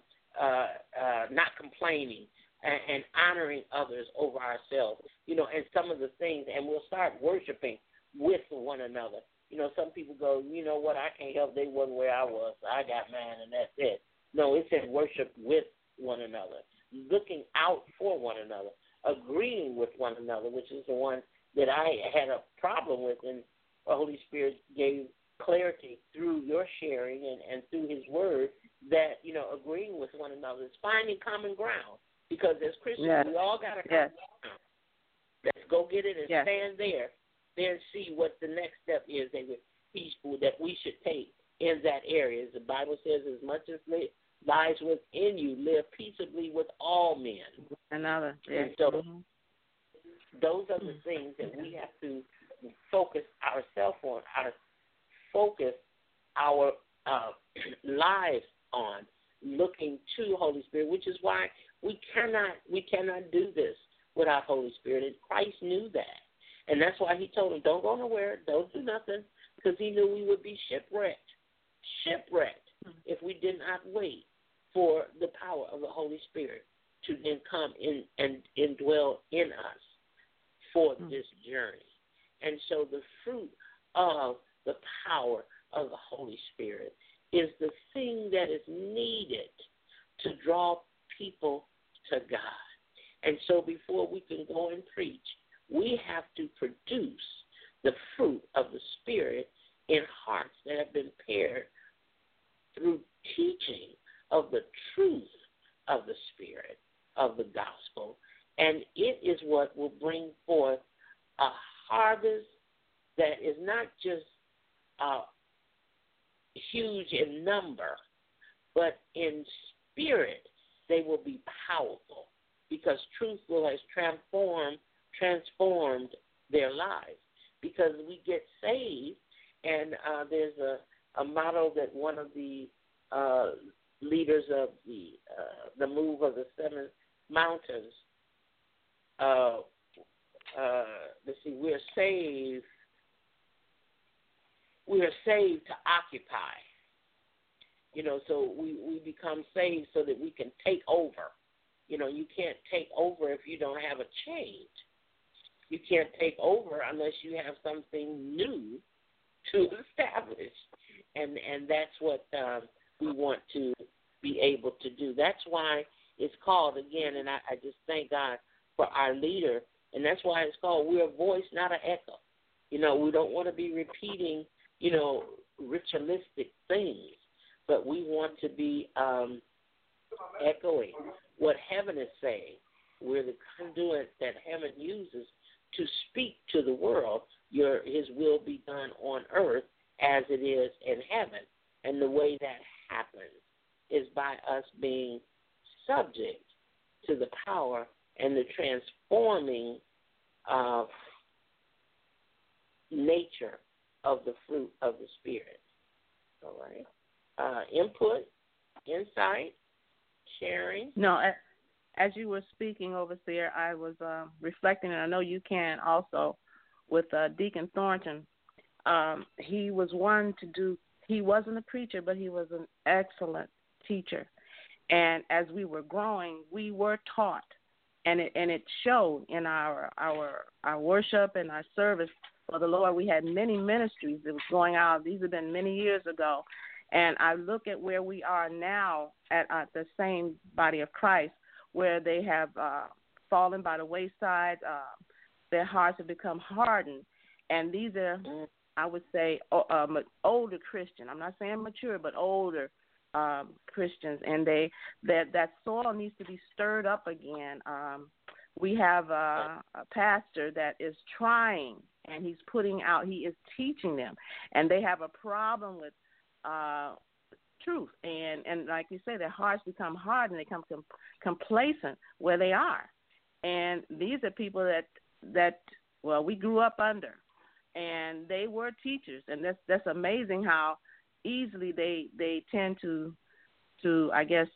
[SPEAKER 2] not complaining and honoring others over ourselves. And some of the things, and we'll start worshiping with one another. Some people go, what, I can't help, they wasn't where I was, so I got mine and that's it. No, it said worship with one another, looking out for one another, agreeing with one another, which is the one that I had a problem with, and the Holy Spirit gave clarity through your sharing and through his word that, agreeing with one another is finding common ground, because as Christians, we all got a common ground. Let's go get it and stand there. Then see what the next step is that we should take in that area. As the Bible says, as much as lies within you, live peaceably with all men.
[SPEAKER 4] Another.
[SPEAKER 2] And so those are the things that we have to focus ourselves on, focus our lives on, looking to Holy Spirit, which is why we cannot do this without Holy Spirit. And Christ knew that. And that's why he told them, don't go nowhere, don't do nothing, because he knew we would be shipwrecked if we did not wait for the power of the Holy Spirit to then come in and indwell in us for this journey. And so the fruit of the power of the Holy Spirit is the thing that is needed to draw people to God. And so before we can go and preach, we have to produce the fruit of the Spirit in hearts that have been paired through teaching of the truth of the Spirit, of the gospel. what will bring forth a harvest that is not just huge in number, but in spirit they will be powerful, because truth will have transformed their lives. Because we get saved, and there's a motto that one of the leaders of the move of the seven mountains, let's see, we are saved to occupy. So we become saved so that we can take over. You can't take over if you don't have a change. You can't take over unless you have something new to establish. And that's what we want to be able to do. That's why it's called, again, and I just thank God for our leader, and that's why it's called We're a Voice, Not an Echo. We don't want to be repeating, ritualistic things, but we want to be echoing what heaven is saying. We're the conduit that heaven uses to speak to the world. His will be done on earth as it is in heaven. And the way that happens is by us being subject to the power and the transforming nature of the fruit of the Spirit. All right. Input, insight, sharing.
[SPEAKER 4] No, as you were speaking, Overseer, I was reflecting, and I know you can also, with Deacon Thornton. He was one to do, he wasn't a preacher, but he was an excellent teacher. And as we were growing, we were taught, and it showed in our worship and our service for the Lord. We had many ministries that was going out. These have been many years ago. And I look at where we are now at the same body of Christ, where they have fallen by the wayside. Their hearts have become hardened. And these are, I would say, older Christian. I'm not saying mature, but older Christians. And that soil needs to be stirred up again. We have a pastor that is trying, and he is teaching them. And they have a problem with truth, and like you say, their hearts become hard and they become complacent where they are. And these are people that we grew up under, and they were teachers, and that's amazing how easily they tend to I guess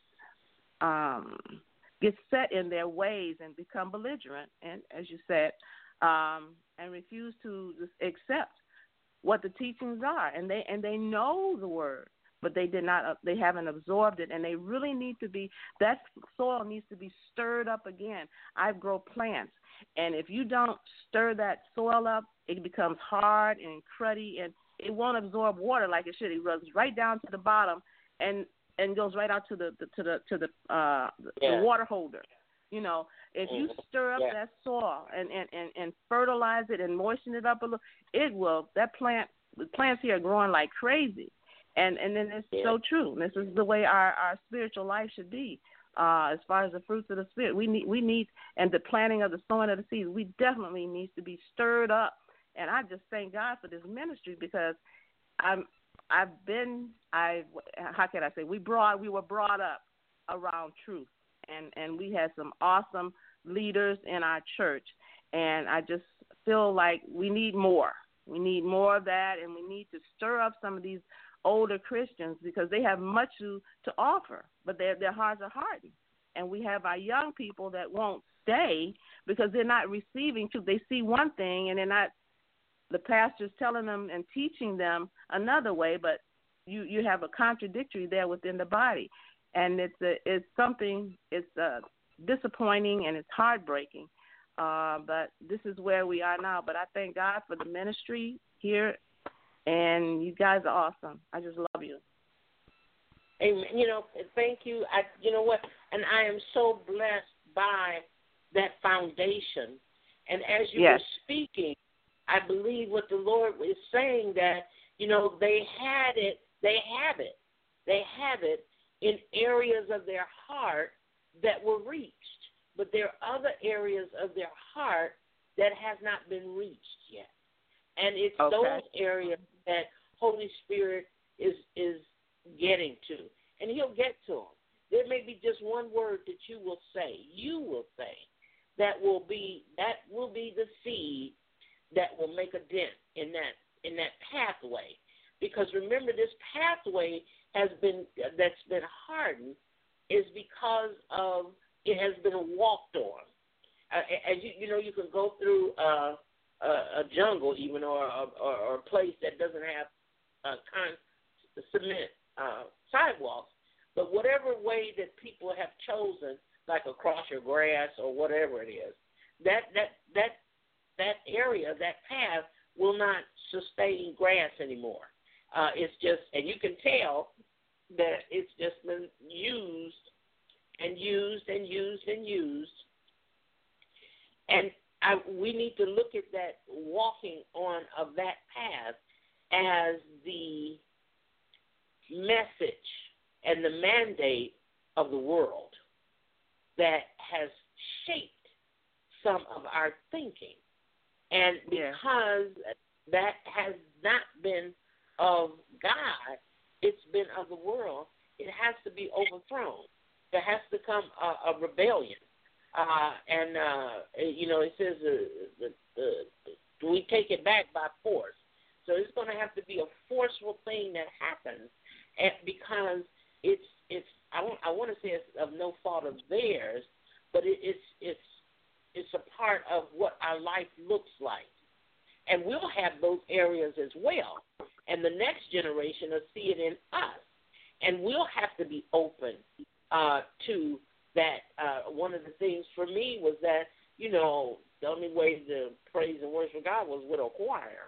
[SPEAKER 4] get set in their ways and become belligerent, and as you said, and refuse to just accept what the teachings are, and they know the word, but they haven't absorbed it, and they really need to be, that soil needs to be stirred up again. I grow plants, and if you don't stir that soil up, it becomes hard and cruddy, and it won't absorb water like it should. It runs right down to the bottom and goes right out to the water holder. If you stir up that soil and fertilize it and moisten it up a little, it will. The plants here are growing like crazy, and then it's so true. This is the way our spiritual life should be. As far as the fruits of the Spirit, we need, and the planting of the sowing of the seeds, we definitely needs to be stirred up. And I just thank God for this ministry, because we were brought up around truth. And we had some awesome leaders in our church, and I just feel like we need more. We need more of that, and we need to stir up some of these older Christians, because they have much to offer, but their hearts are hardened. And we have our young people that won't stay because they're not receiving truth. They see one thing, and they're not, the pastor's telling them and teaching them another way, but you have a contradictory there within the body. And it's something, it's disappointing and it's heartbreaking. But this is where we are now. But I thank God for the ministry here, and you guys are awesome. I just love you.
[SPEAKER 2] Amen. Thank you. You know what? And I am so blessed by that foundation. And as you were speaking, I believe what the Lord is saying, that, they have it in areas of their heart that were reached. but there are other areas of their heart that has not been reached yet. And it's those areas that Holy Spirit is getting to, and he'll get to them. There may be just one word that you will say, that will be the seed that will make a dent in that pathway. Because remember, this pathway that's been hardened is because of it has been walked on. As you can go through a jungle even, or a place that doesn't have cement sidewalks. But whatever way that people have chosen, like across your grass or whatever it is, that area, that path will not sustain grass anymore. It's just, and you can tell that it's just been used and used and used and used. And we need to look at that walking on of that path as the message and the mandate of the world that has shaped some of our thinking. And because that has not been of God, it's been of the world, it has to be overthrown. There has to come a rebellion. It says we take it back by force. So it's going to have to be a forceful thing that happens, because it's I want to say it's of no fault of theirs, but it's a part of what our life looks like. And we'll have those areas as well. And the next generation will see it in us. And we'll have to be open to that. One of the things for me was that, the only way to praise and worship God was with a choir.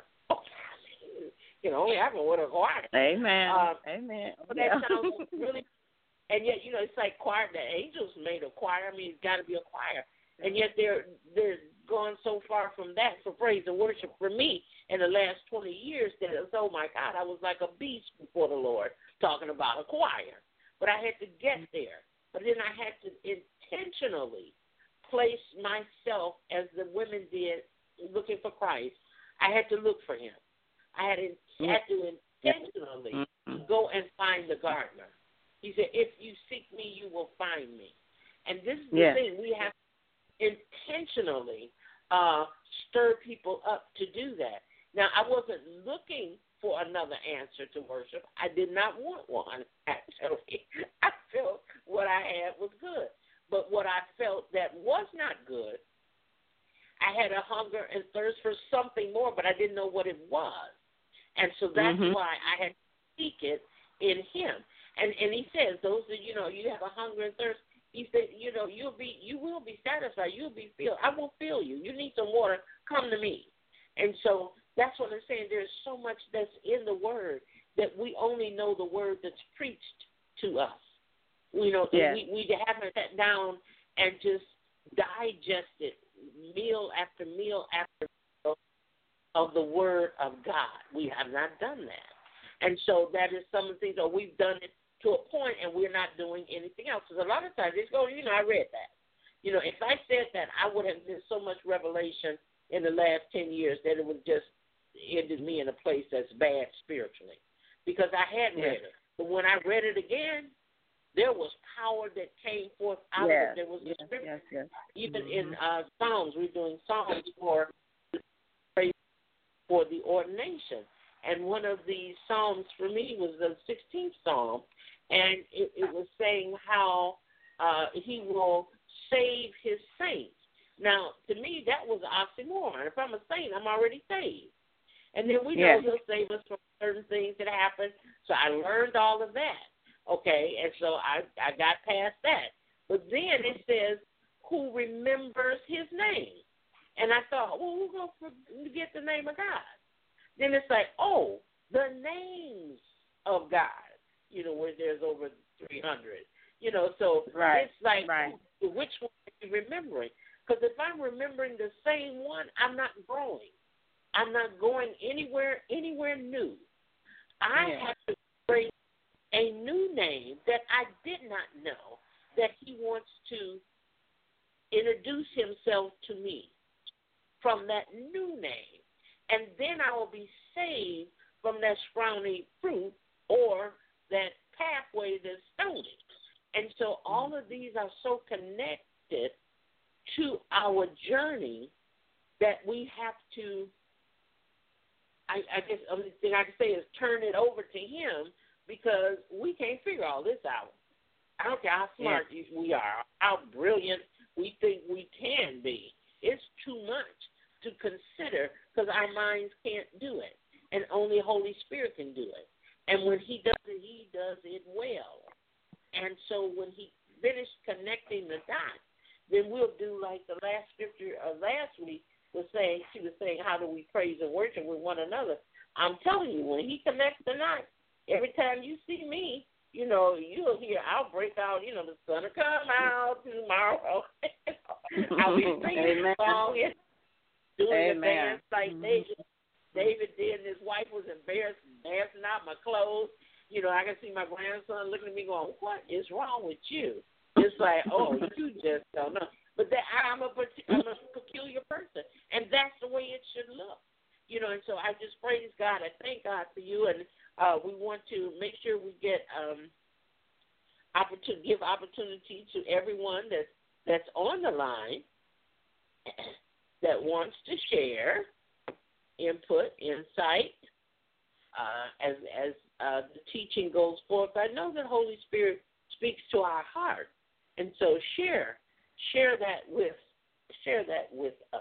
[SPEAKER 2] Only happened with a choir.
[SPEAKER 4] Amen. Amen.
[SPEAKER 2] But that sounds really, and yet, it's like choir. The angels made a choir. I mean, it's got to be a choir. And yet they're gone so far from that for praise and worship for me in the last 20 years that it's, oh, my God, I was like a beast before the Lord talking about a choir. But I had to get there. But then I had to intentionally place myself, as the women did, looking for Christ. I had to look for him. I had to intentionally go and find the gardener. He said, if you seek me, you will find me. And this is the thing. We have to intentionally stir people up to do that. Now, I wasn't looking for another answer to worship. I did not want one, actually. I felt what I had was good. But what I felt that was not good, I had a hunger and thirst for something more, but I didn't know what it was. And so that's why I had to seek it in him. And he says, those that, you have a hunger and thirst, he said, you will be satisfied. You'll be filled. I will fill you. You need some water. Come to me. And so that's what I'm saying. There's so much that's in the word that we only know the word that's preached to us. We haven't sat down and just digested meal after meal after meal of the word of God. We have not done that. And so that is some of the things that we've done it to a point, and we're not doing anything else. Because a lot of times it's going, I read that. If I said that, I would have been so much revelation in the last 10 years that it would just ended me in a place that's bad spiritually. Because I had read it. But when I read it again, there was power that came forth out of it. There was a scripture. Even in Psalms, we're doing Psalms for the ordination. And one of the Psalms for me was the 16th Psalm. And it was saying how he will save his saints. Now, to me, that was an oxymoron. If I'm a saint, I'm already saved. And then we know he'll save us from certain things that happen. So I learned all of that. Okay, and so I got past that. But then it says, who remembers his name? And I thought, well, who's going to forget the name of God? Then it's like, oh, the names of God, where there's over 300. So it's like, which one are you remembering? Because if I'm remembering the same one, I'm not growing. I'm not going anywhere new. I have to bring a new name that I did not know that he wants to introduce himself to me from that new name. And then I will be saved from that scrawny fruit or that pathway that's stony. And so all of these are so connected to our journey that we have to, I guess the only thing I can say is turn it over to him, because we can't figure all this out. I don't care how smart we are, how brilliant we think we can be. It's too much to consider because our minds can't do it, and only Holy Spirit can do it. And when he does it well. And so when he finished connecting the dots, then we'll do like the last scripture of last week was saying. She was saying, how do we praise and worship with one another? I'm telling you, when he connects the dots, every time you see me, you'll hear, I'll break out, the sun will come out tomorrow. I'll be singing a song and doing the dance like David did, and his wife was embarrassed, dancing out my clothes. I can see my grandson looking at me going, what is wrong with you? It's like, oh, you just don't know. But I'm a peculiar person, and that's the way it should look. And so I just praise God. I thank God for you, and we want to make sure we get give opportunity to everyone that's on the line that wants to share input, insight, as the teaching goes forth. I know that Holy Spirit speaks to our heart, and so share that with us.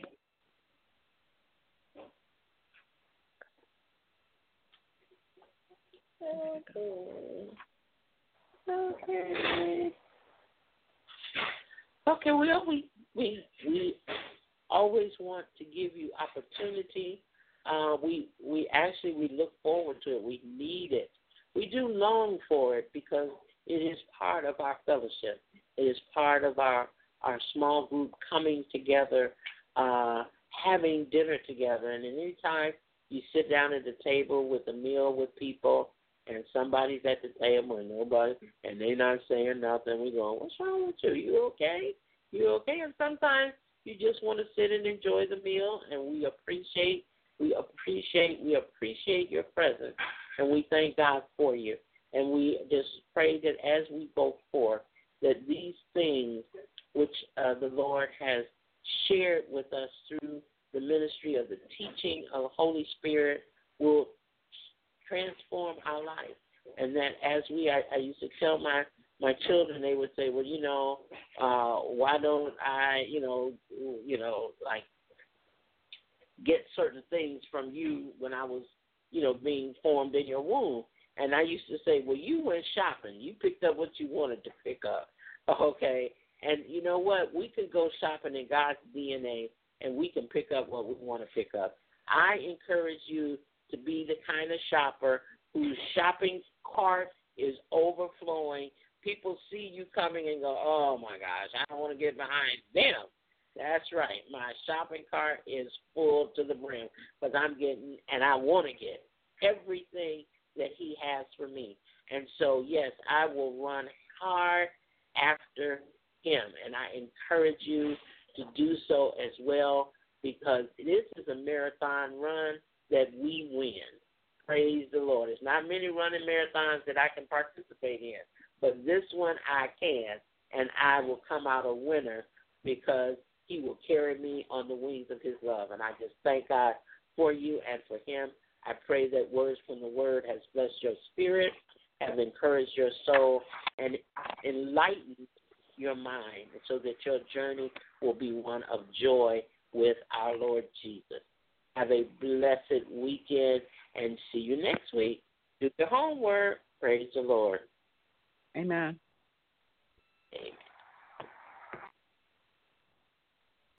[SPEAKER 2] Okay. Well, we always want to give you opportunity. We look forward to it. We need it. We do long for it because it is part of our fellowship. It is part of our small group coming together, having dinner together. And any time you sit down at the table with a meal with people, and somebody's at the table and and they're not saying nothing, we go, what's wrong with you? You okay? You okay? And sometimes you just want to sit and enjoy the meal, and we appreciate your presence, and we thank God for you. And we just pray that as we go forth, that these things which the Lord has shared with us through the ministry of the teaching of the Holy Spirit will transform our life. And that as I used to tell my children, they would say, well, why don't I, like get certain things from you when I was, being formed in your womb. And I used to say, well, you went shopping. You picked up what you wanted to pick up, okay? And you know what? We could go shopping in God's DNA, and we can pick up what we want to pick up. I encourage you to be the kind of shopper whose shopping cart is overflowing. People see you coming and go, oh, my gosh, I don't want to get behind them. That's right. My shopping cart is full to the brim because I'm getting, and I want to get everything that he has for me. And so, yes, I will run hard after him, and I encourage you to do so as well, because this is a marathon run that we win. Praise the Lord. There's not many running marathons that I can participate in, but this one I can, and I will come out a winner because he will carry me on the wings of his love. And I just thank God for you and for him. I pray that words from the word has blessed your spirit, have encouraged your soul, and enlightened your mind so that your journey will be one of joy with our Lord Jesus. Have a blessed weekend, and see you next week. Do your homework. Praise the Lord.
[SPEAKER 4] Amen.